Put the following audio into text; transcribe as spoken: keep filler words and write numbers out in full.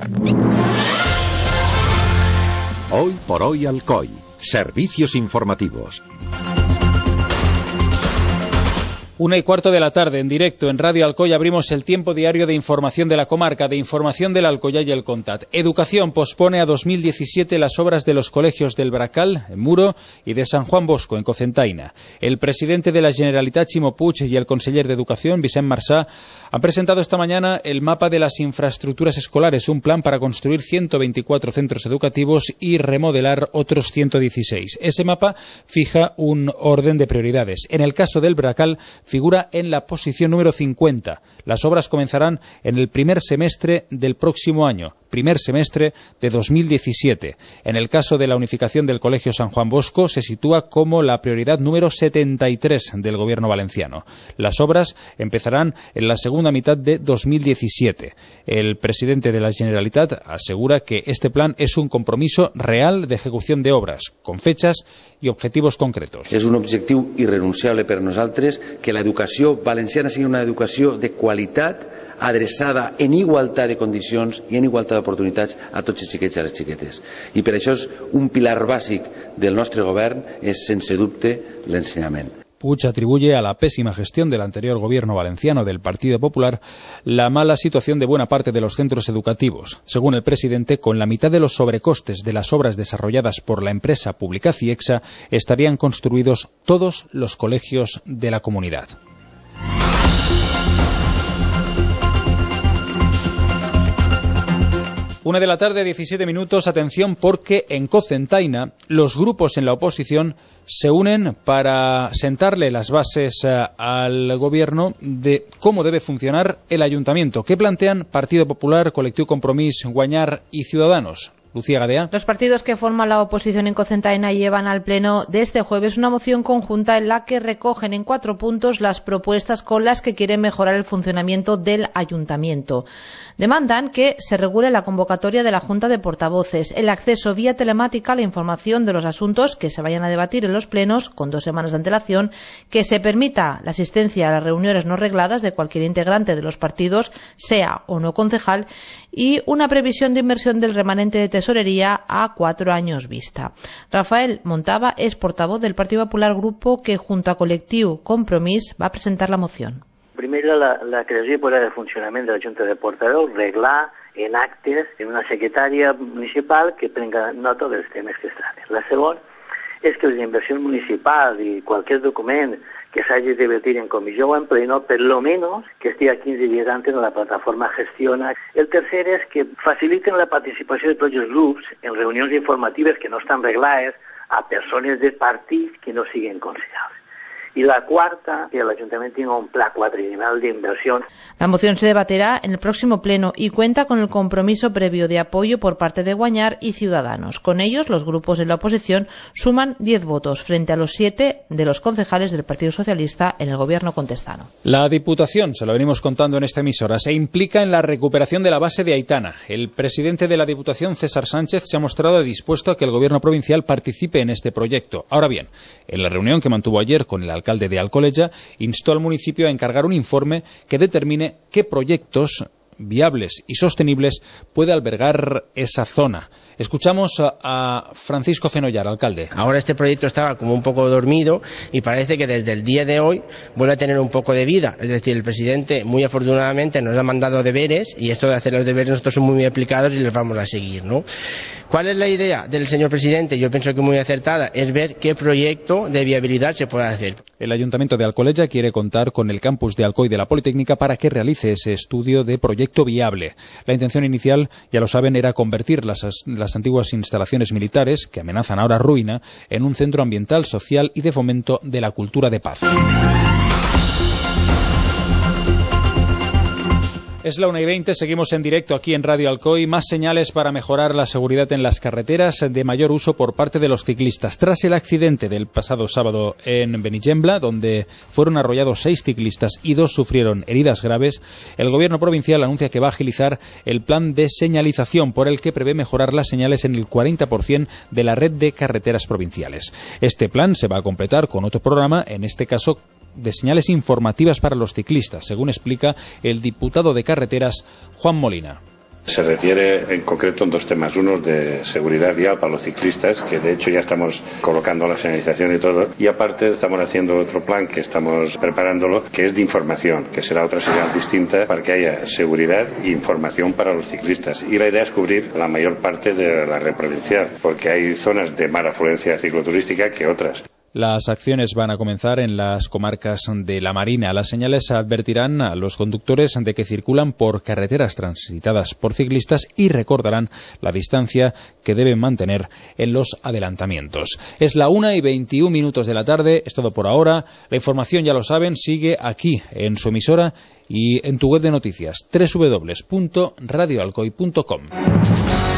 Hoy por hoy Alcoy. Servicios informativos. Una y cuarto de la tarde, en directo en Radio Alcoy, abrimos el tiempo diario de información de la comarca, de información del Alcoyá y el Contat. Educación pospone a dos mil diecisiete las obras de los colegios del Bracal, en Muro, y de San Juan Bosco, en Cocentaina. El presidente de la Generalitat, Ximo Puig, y el conseller de Educación, Vicent Marsá, han presentado esta mañana el mapa de las infraestructuras escolares, un plan para construir ciento veinticuatro centros educativos y remodelar otros ciento dieciséis. Ese mapa fija un orden de prioridades. En el caso del Bracal, figura en la posición número cincuenta. Las obras comenzarán en el primer semestre del próximo año, primer semestre de dos mil diecisiete. En el caso de la unificación del Colegio San Juan Bosco, se sitúa como la prioridad número setenta y tres del Gobierno valenciano. Las obras empezarán en la segunda mitad de dos mil diecisiete. El presidente de la Generalitat asegura que este plan es un compromiso real de ejecución de obras, con fechas i objetivos concretos. És un objectiu irrenunciable per nosaltres que l'educació valenciana sigui una educació de qualitat adreçada en igualtat de condicions i en igualtat d'oportunitats a tots els xiquets i a les xiquetes. I per això és un pilar bàsic del nostre govern, és sense dubte l'ensenyament. Puig atribuye a la pésima gestión del anterior gobierno valenciano del Partido Popular la mala situación de buena parte de los centros educativos. Según el presidente, con la mitad de los sobrecostes de las obras desarrolladas por la empresa pública Ciexa, estarían construidos todos los colegios de la comunidad. Una de la tarde, diecisiete minutos. Atención, porque en Cocentaina los grupos en la oposición se unen para sentarle las bases uh, al gobierno de cómo debe funcionar el ayuntamiento. ¿Qué plantean Partido Popular, Colectivo Compromís, Guanyar y Ciudadanos? Lucía Gadea. Los partidos que forman la oposición en Cocentaina llevan al pleno de este jueves una moción conjunta en la que recogen en cuatro puntos las propuestas con las que quieren mejorar el funcionamiento del ayuntamiento. Demandan que se regule la convocatoria de la Junta de Portavoces, el acceso vía telemática a la información de los asuntos que se vayan a debatir en los plenos con dos semanas de antelación, que se permita la asistencia a las reuniones no regladas de cualquier integrante de los partidos, sea o no concejal, y una previsión de inversión del remanente de tesorería a cuatro años vista. Rafael Montava es portavoz del Partido Popular, grupo que junto a Colectivo Compromís va a presentar la moción. Primera, la, la creació i posada de funcionament de la Junta de Portaveus, reglar en actes en una secretària municipal que prenga nota dels temes que es traten. La segona és que les inversions municipals i qualsevol document que s'hagi de debatir en comissió o en pleno, per lo menos que estigui quinze dies antes en la plataforma Gestiona. El tercer és que faciliten la participació de tots els grups en reunions informatives que no estan reglades a persones de partits que no siguen considerables. Y la cuarta, que el Ayuntamiento tenga un plan cuatrienal de inversión. La moción se debatirá en el próximo pleno y cuenta con el compromiso previo de apoyo por parte de Guanyar y Ciudadanos. Con ellos, los grupos de la oposición suman diez votos frente a los siete de los concejales del Partido Socialista en el gobierno contestano. La Diputación, se lo venimos contando en esta emisora, se implica en la recuperación de la base de Aitana. El presidente de la Diputación, César Sánchez, se ha mostrado dispuesto a que el gobierno provincial participe en este proyecto. Ahora bien, en la reunión que mantuvo ayer con el alcalde alcalde de Alcoleja, instó al municipio a encargar un informe que determine qué proyectos viables y sostenibles puede albergar esa zona. Escuchamos a, a Francisco Fenollar, alcalde. Ahora este proyecto estaba como un poco dormido y parece que desde el día de hoy vuelve a tener un poco de vida. Es decir, el presidente muy afortunadamente nos ha mandado deberes y esto de hacer los deberes nosotros son muy, muy aplicados y los vamos a seguir, ¿no? ¿Cuál es la idea del señor presidente? Yo pienso que muy acertada, es ver qué proyecto de viabilidad se puede hacer. El Ayuntamiento de Alcoleja quiere contar con el campus de Alcoy de la Politécnica para que realice ese estudio de proyecto viable. La intención inicial, ya lo saben, era convertir las, las antiguas instalaciones militares, que amenazan ahora ruina, en un centro ambiental, social y de fomento de la cultura de paz. Es la una y veinte, seguimos en directo aquí en Radio Alcoy. Más señales para mejorar la seguridad en las carreteras, de mayor uso por parte de los ciclistas. Tras el accidente del pasado sábado en Benigembla, donde fueron arrollados seis ciclistas y dos sufrieron heridas graves, el gobierno provincial anuncia que va a agilizar el plan de señalización por el que prevé mejorar las señales en el cuarenta por ciento de la red de carreteras provinciales. Este plan se va a completar con otro programa, en este caso de señales informativas para los ciclistas, según explica el diputado de Carreteras, Juan Molina. Se refiere en concreto en dos temas. Uno de seguridad vial para los ciclistas, que de hecho ya estamos colocando la señalización y todo. Y aparte estamos haciendo otro plan que estamos preparándolo, que es de información, que será otra señal distinta para que haya seguridad e información para los ciclistas. Y la idea es cubrir la mayor parte de la red provincial, porque hay zonas de más afluencia cicloturística que otras. Las acciones van a comenzar en las comarcas de la Marina. Las señales advertirán a los conductores de que circulan por carreteras transitadas por ciclistas y recordarán la distancia que deben mantener en los adelantamientos. Es la una y veintiún minutos de la tarde. Es todo por ahora. La información, ya lo saben, sigue aquí en su emisora y en tu web de noticias doble u doble u doble u punto radio alcoy punto com.